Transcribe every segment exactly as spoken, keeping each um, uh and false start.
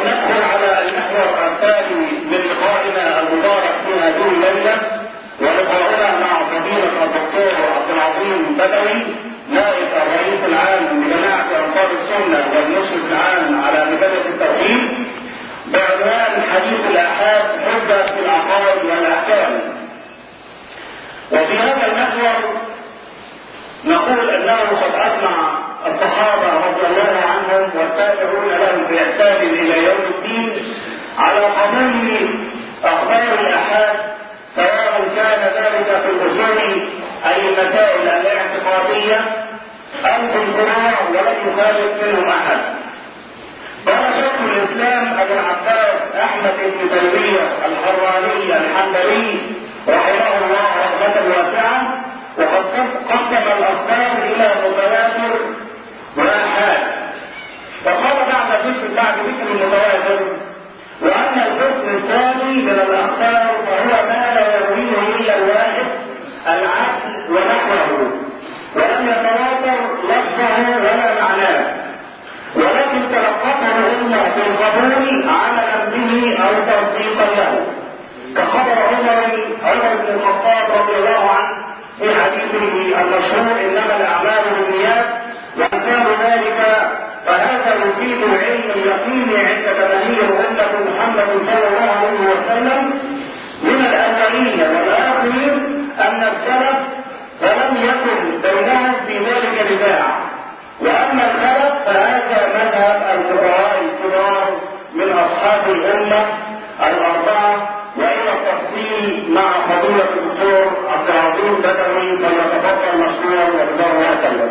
وندخل على المحور الثاني من لقائنا المبارك في هذه الليلة، ولقاؤنا مع فضيلة الدكتور عبد العظيم بدوي نائب الرئيس العام لجماعة أنصار السنة والمشرف العام على مجلة التوحيد بعنوان حديث الآحاد حجة في العقائد والأحكام. وفي هذا المحور نقول أنه قد أجمع الصحابة رضي الله عنهم والتابعون لهم بإحسان إلى يوم الدين على قبول أخبار الآحاد، سواء كان ذلك في الأصول أي المسائل الاعتقادية أو في الفروع، ولم يخالف منهم أحد. قال شيخ الإسلام أبو العباس أحمد بن تيمية الحراني الحنبلي رحمه الله رحمة واسعة: وقد قسم الأخبار إلى متواتر وآحاد. وقال بعد ذكر بعد ذكر المتواتر: وأما القسم الثاني من الأخبار فهو ما لا يرويه إلا الواحد العدل ونحوه، ولم يتواتر لفظه ولا معناه، ولكن تلقته الأمة بالقبول عملا به أو تصديقا له، كخبر عمر عمر بن الخطاب رضي الله عنه في حديثه المشهور: إنما الأعمال بالنيات، وأمثال ذلك. فهذا يفيد العلم اليقين عند تبليغ أمة محمد صلى الله عليه وسلم من الأولين والآخرين أن السلف فلم يكن بينهم في ذلك نزاع، وأما الخلف فهذا مذهب الفقهاء الكبار من أصحاب الأمة الأربعة. وإلى التفصيل مع فضيلة الدكتور عبد العظيم بدوي، فليتفضل مشكورا وجزاه الله خيرا.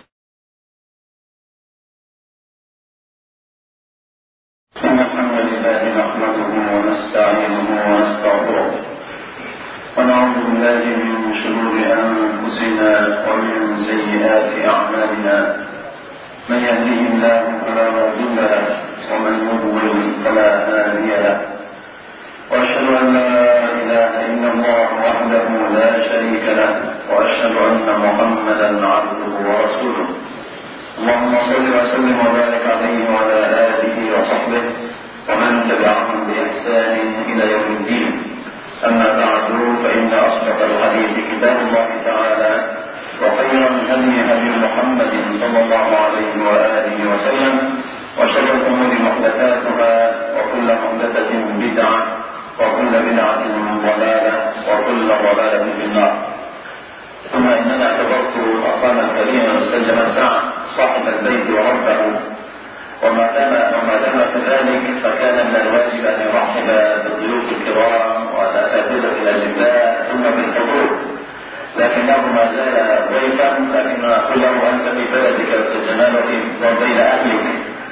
إن الحمد لله نحمده ونستعينه ونستغفره، ونعوذ بالله من شرور أنفسنا ومن سيئات أعمالنا. من يهده الله فلا مضل له، ومن يضلل فلا هادي له. وأشهد أن لا إله إلا الله وحده لا شريك له، وأشهد أن محمدا عبده ورسوله. اللهم صل وسلم وبارك عليه وعلى آله وصحبه ومن تبعهم بإحسان إلى يوم الدين. أما بعد، فإن أصدق الحديث كتاب الله تعالى، وخير الهدي هدي محمد صلى الله عليه وآله وسلم، وشر الأمور محدثاتها، وكل محدثة بدعة، وكل بدعة ضلالة، وكل ضلالة في النار. ثم إننا اعتبرت أخانا الكريم الأستاذ جمال سعد صاحب البيت وربه، وما دام وما دام كذلك فكان من الواجب أن يرحب بالضيوف الكرام والأساتذة الأجلاء ثم بالحضور، لكنه ما زال ضيفا. لكن أقول له: أنت في بلدك يا أستاذ جمال وبين أهلك.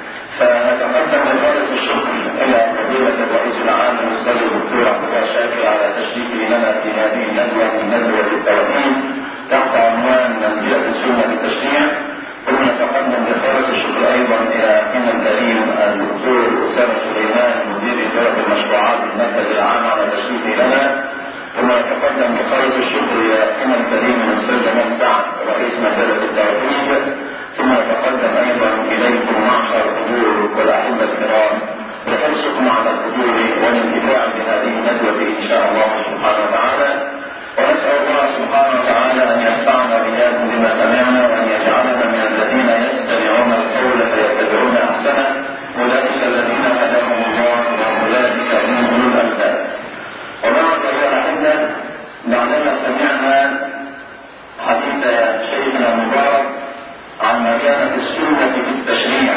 فنتقدم بخالص الشكر إلى فضيلة الرئيس العام الأستاذ الدكتور عبد الله شاكر على تشريفه لنا في هذه الندوة من ندوة التوحيد تحت عنوان منزلة السنة بالتشريع. ثم نتقدم بخالص الشكر أيضا إلى أخينا الكريم الدكتور أسامة سليمان مدير إدارة المشروعات المركز العام على تشريفه لنا. ثم نتقدم بخالص الشكر إلى أخينا الكريم الأستاذ جمال سعد رئيس مجلة التوحيد. ثم نتقدم أيضا إليكم معشر الحضور والأحبة الكرام بحرصكم على الحضور والانتفاع بهذه الندوة إن شاء الله سبحانه وتعالى. ونسأل الله سبحانه وتعالى أن ينفعنا بإياكم بما سمعنا، وأن يجعلنا من الذين يستمعون القول فيتبعون أحسنه. أولئك الذين هداهم الله وأولئك هم أولو الألباب. وبعد أيها الأحبة، بعدما سمعنا حديث شيخنا المبارك عن مكانة السنة في التشريع،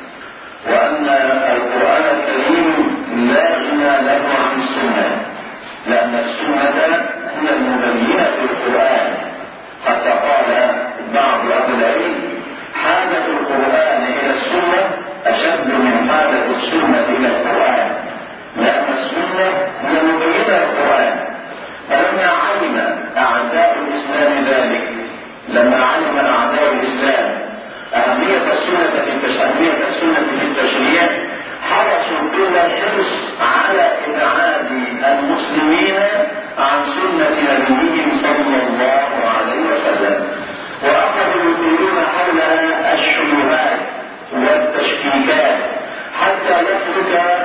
وأن القرآن الكريم لا غنى له عن السنة، لأن السنة هي المبينة في القرآن. حتى قال بعض أهل العلم: حاجة القرآن إلى السنة أشد من حاجة السنة إلى القرآن، لأن السنة هي مبينة القرآن. فلما علم أعداء الإسلام ذلك، لما علم أعداء الإسلام أهمية السنة في أهمية السنة في التشريع، حرصوا كل الحرص على إبعاد المسلمين عن سنة نبيهم صلى الله عليه وسلم، وأخذوا يثيرون حولها الشبهات والتشكيكات حتى يترك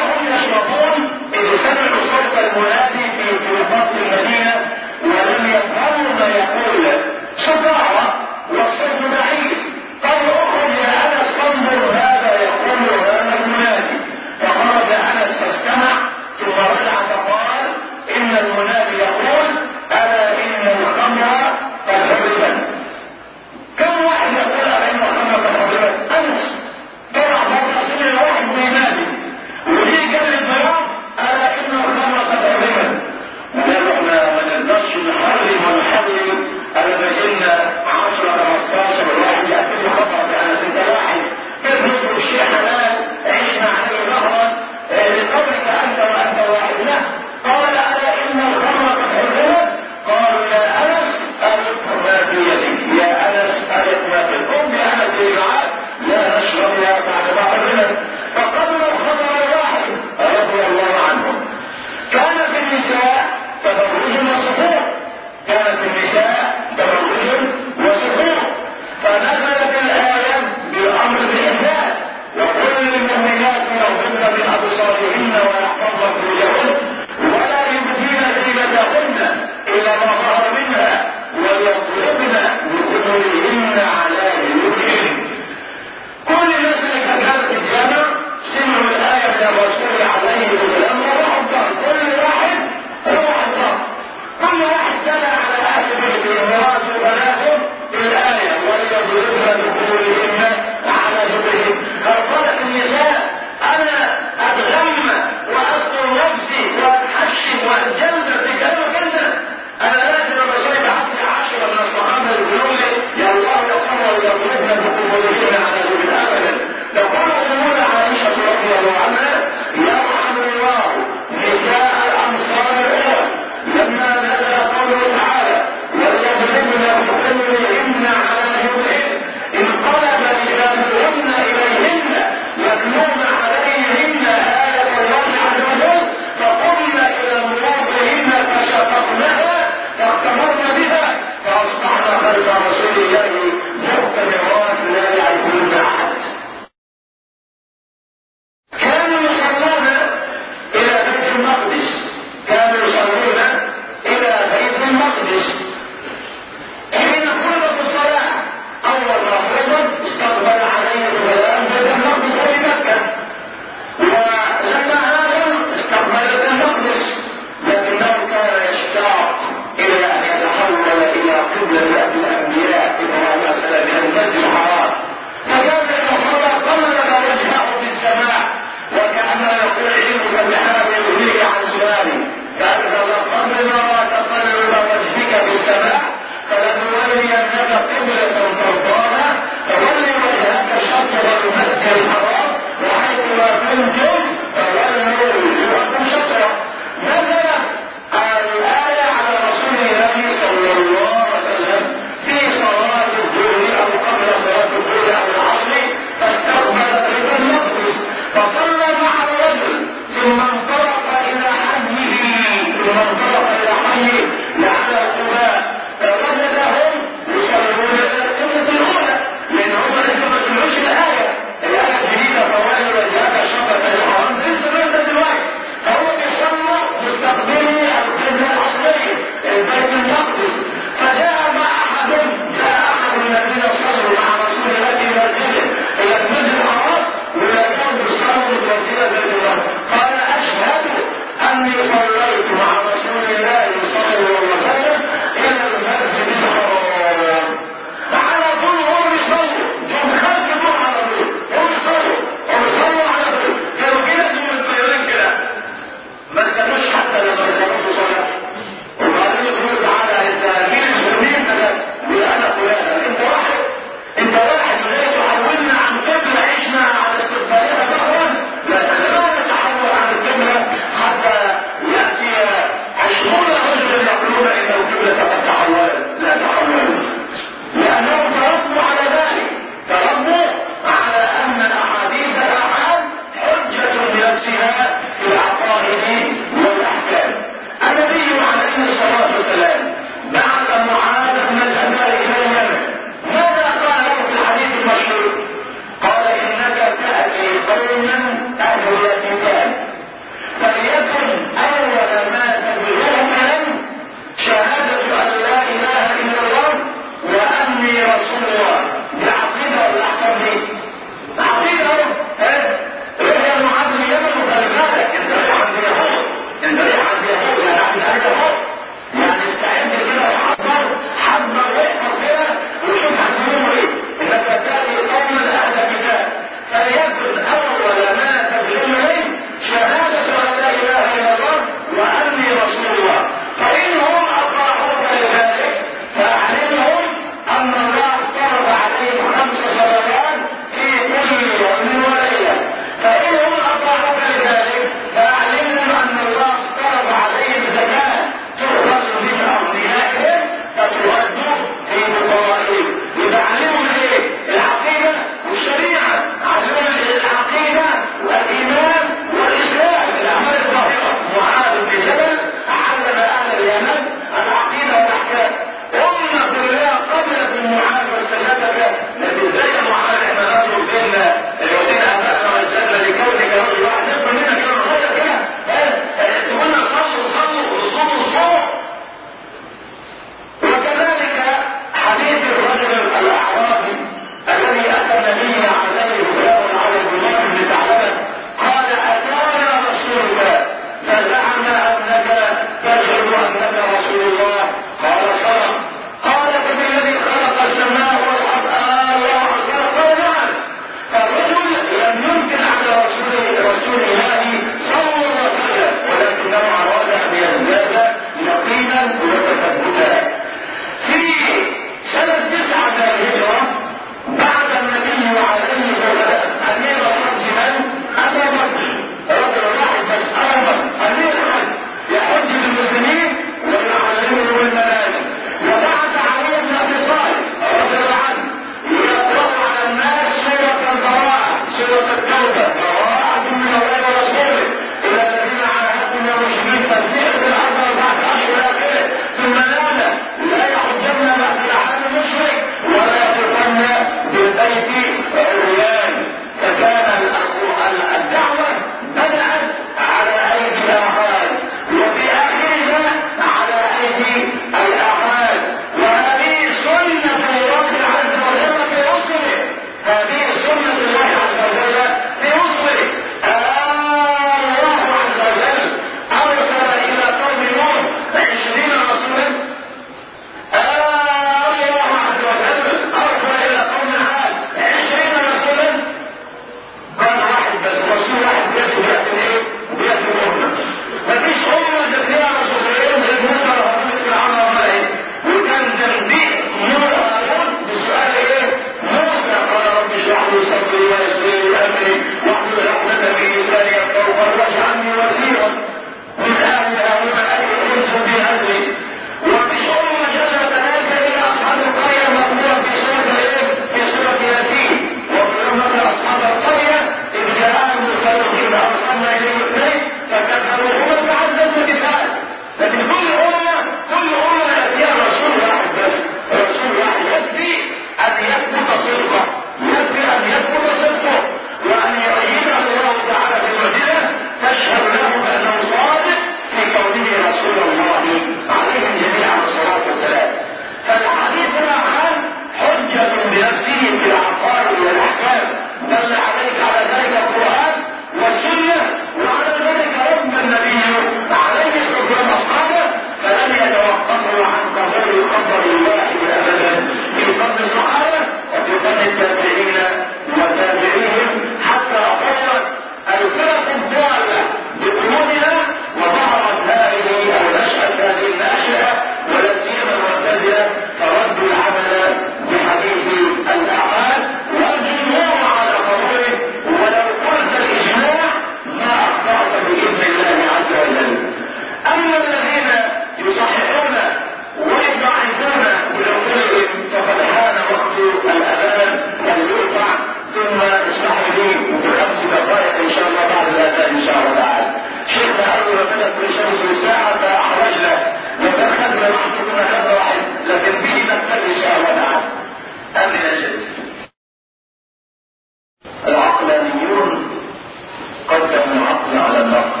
العقلانيون قدموا العقل على النقل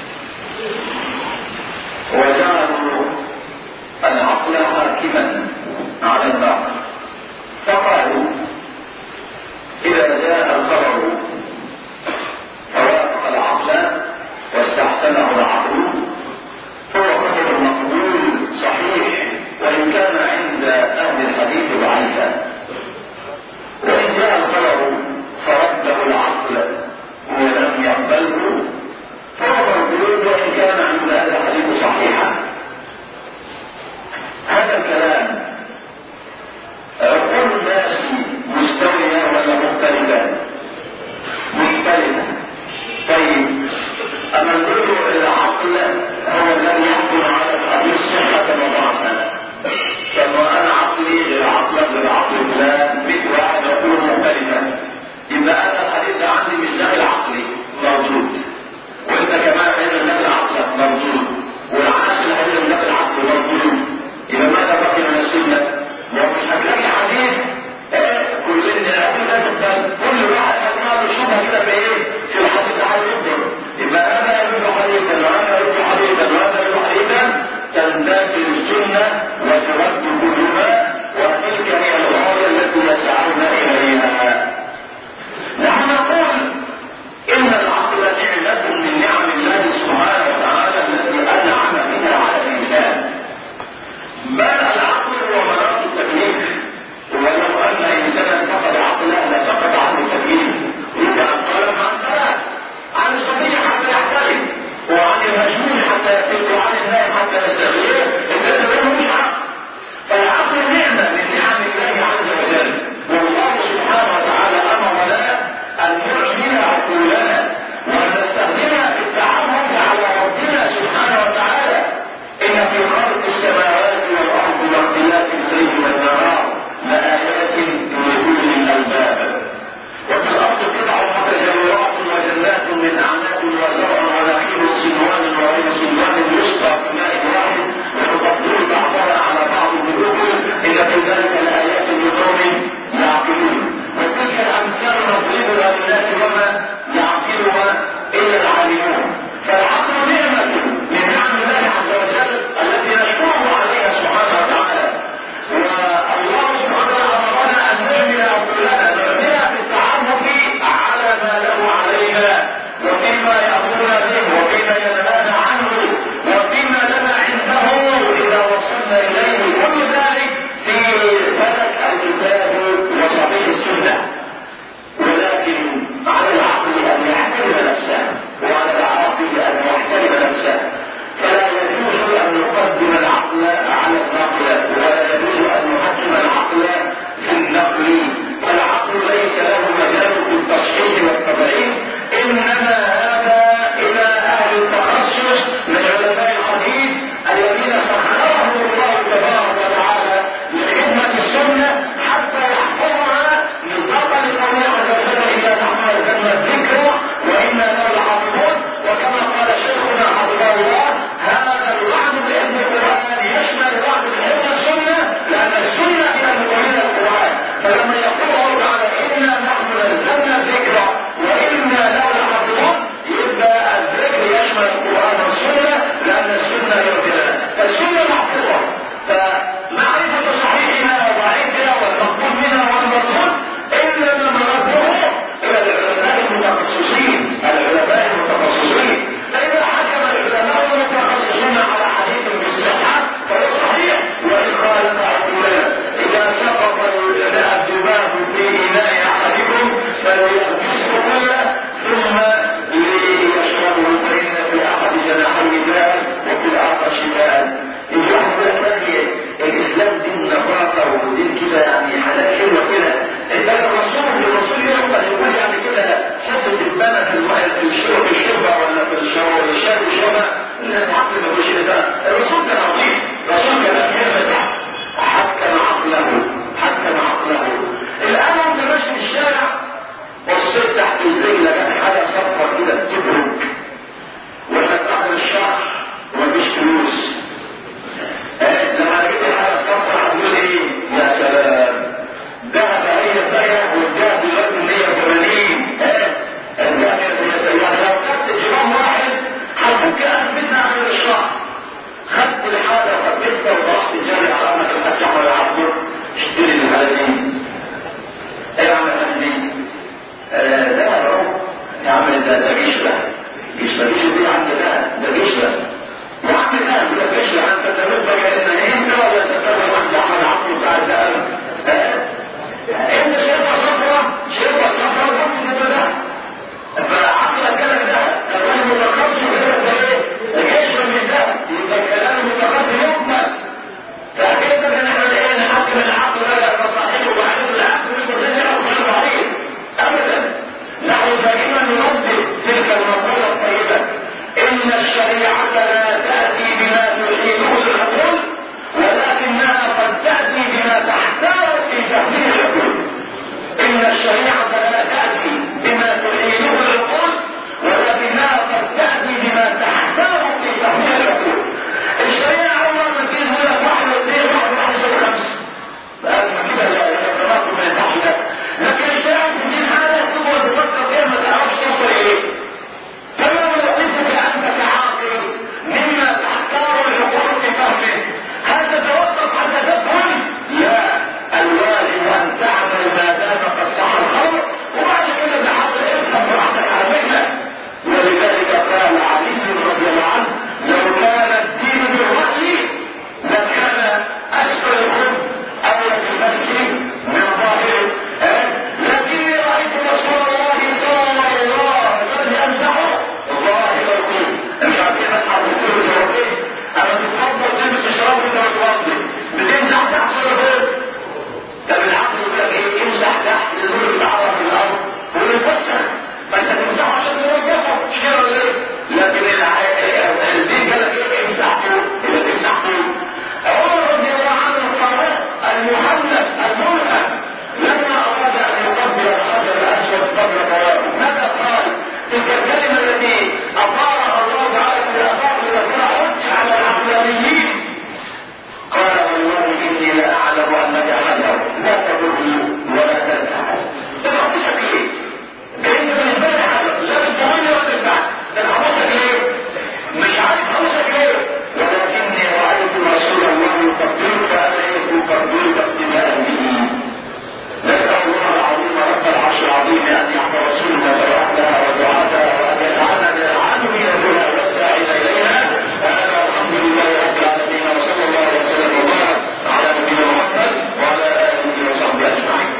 وجعلوا العقل حاكما على النقل، فقالوا إذا جاء الخبر فوافق العقل واستحسنه العقل فهو خبر مقبول صحيح وإن كان عند أهل الحديث ضعيفا، وإن جاء الخبر فرده العقل ولم يقبله فهو مردود وإن كان عند أهل الحديث صحيحا. هذا الكلام عقول الناس مستوية ولا مختلفة؟ مختلفة. طيب أما نقول العقل هو الذي يحكم على الحديث صحة وضعفا، كما أنا عقلي غير عقلك غير عقل فلان مثل واحد يقول مختلفا، يبقى أنا الحديث ده عندي مش داخل عقلي موجود، وأنت كمان حديث داخل عقلك موجود، والعاشر الحديث داخل عقله موجود، يبقى ماذا بقي من السنة؟ ومش هتلاقي حديث كلنا كل واحد هيقول شبهه كده في ايه؟ في الحديث ده هيقدر، يبقى هذا يقول حديث لا ده جشرة جشرة جشرة دي عند ده ده جشرة وعند ده ده جشرة عن ستنبه كأنها انت ولا ستنبه عند احمد عبد بتاع الدقل انت شايفها صفرة شايفها صفرة ممكن تبقى ده فعقلك كده ده كمان متخصص كده ده ايه ده جشرة من ده يبقى كلام متخصص يقبل فكيف كان احنا ايه نحكم العقل ولا تصحيحه وعلم العقل مش مرتين اصلا ضعيف ابدا نحن دائما نردد تلك المقولة الطيبة ان الشريعة لا تأتي بما تحيله العقول ولكنها قد تأتي بما تحتار في تحليل العقول ان الشريعة لا تأتي بما تحيله العقول ولكنها قد تأتي بما تحتار في تحليل العقول الشريعة عمرها ما تجيز لك واحد واثنين واحد واحد صفر خمس بقى كده لا يتناقض ما ينفعش ده لكن الشريعة بتجيب حاجة تقعد تفكر فيها ما تعرفش توصل ايه فما يوقفك انت كعاقل مما تحتار العقول في فهمه هل تتوقف حتى تفهم؟ لا الواجب ان تعمل ما دام قد صح الخبر وبعد كده بحاول افهم براحتك على فكرة ولذلك قال علي رضي الله عنه لو كان الدين بالرأي لكان اسفل الخف اول المسجد من ظاهره لكني رايت رسول الله صلى الله عليه وسلم يمسحه ظاهر الخف مش عارفين مسح الدكتور الجوابين اما تتفضل تلبس الشراب وانت متوضي بتمسح تحت الخف طب العقل يقول لك ايه امسح تحت النور بتعرف في الارض ويتوسع فانت تمسحه عشان تنظفه مش كده ولا ايه؟ لكن الدين قال لك ايه امسح فوق يبقى تمسح فوق عمر رضي الله عنه الصالح المحلف الملهم لما اراد ان يقبل الحجر الاسود قبل طوافه ماذا قال؟ تلك الكلمه التي اطارها الله تعالى في الاثار لتكون حجه على العقلانيين قال والله اني لاعلم انك حجر لا تضرني ولا تنفع تنحبسك ليه؟ انت بالنسبه لي حجر لا بتضرني ولا تنفع تنحبسك ليه؟ مش عارف حبسك ليه؟ ولكني رايت رسول الله يقبلك فانا يقبلك اقتداء به نسال الله العظيم رب العرش العظيم ان يحفظ رسولنا ويحفظها ودعاتها وان يجعلنا من العالمين بها والساعين الينا هذا والحمد لله رب العالمين وصلى الله وسلم وبارك على نبينا محمد وعلى اله وصحبه اجمعين.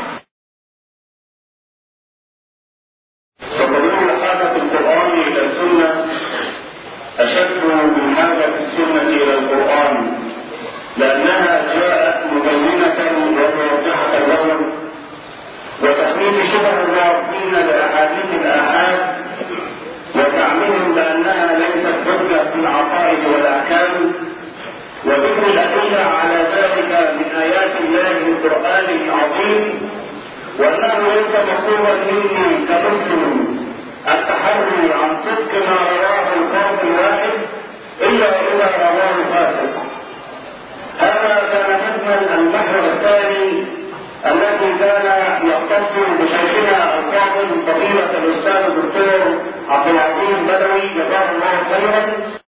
تضمن حاجة القرآن إلى السنة أشد من حاجة السنة إلى القرآن لأنها جاءت مبينة وموضحة لهم وتخريج شبه الرافضين لأحاديث الآحاد وتعميم بأنها ليست حجة في العقائد والأحكام وذكر الأدلة على ذلك من آيات الله القرآن العظيم وأنه ليس مطلوبا مني كمسلم التحري عن صدق ما رواه الفرد الواحد إلا إذا رواه فاسق. هذا كان مجمل المحور الثاني الذي كان يختص بشيخنا الفاضل فضيلة الأستاذ الدكتور عبد العظيم بدوي جزاه الله خيرا